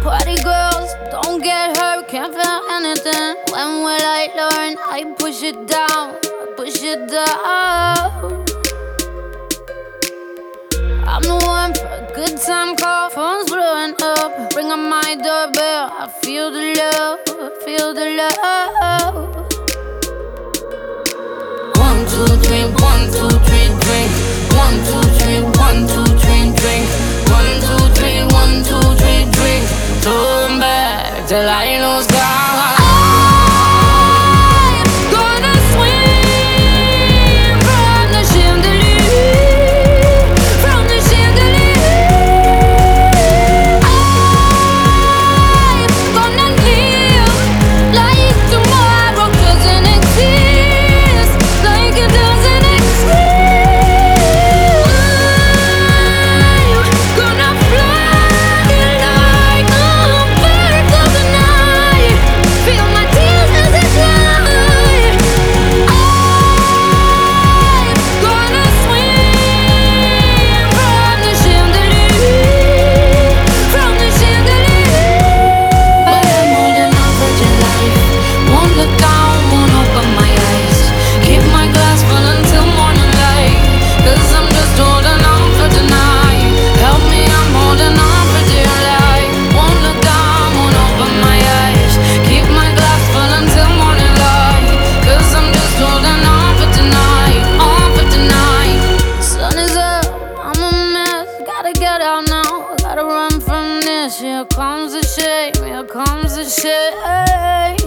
Party girls, don't get hurt, can't feel anything. When will I learn? I push it down, push it down. I'm the one for a good time call. Phone's blowing up, ring on my doorbell. I feel the love, feel the love. 1, 2, 3, 1, 2, 3, drink. 1, 2, 3, 1, 2, 3, drink. 1, 2, 3, 1, 2, 3, drink. Turn back till I lose God. Here comes the shame, here comes the shame.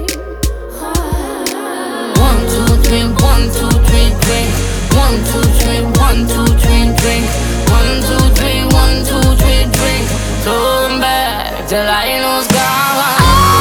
1, 2, 3, 1, 2, 3, drink. 1, 2, 3, 1, 2, 3, drink. 1, 2, 3, 1, 2, 3, drink. Turn back till I lose God.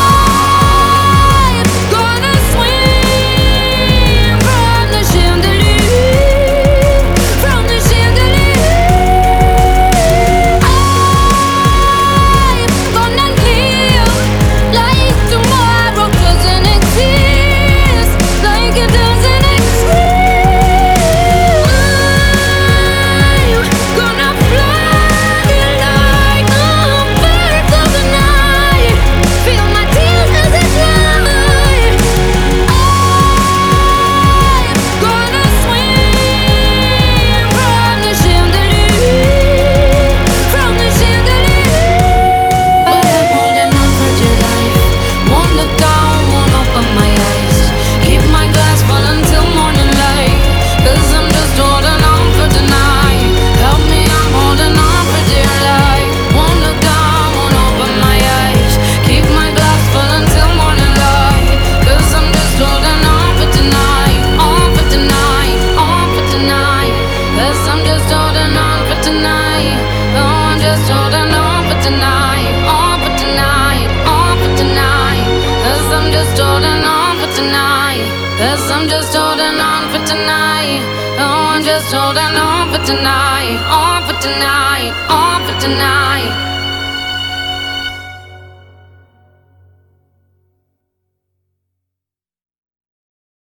Cause I'm just holding on for tonight. Oh, I'm just holding on for tonight. On for tonight. On for tonight.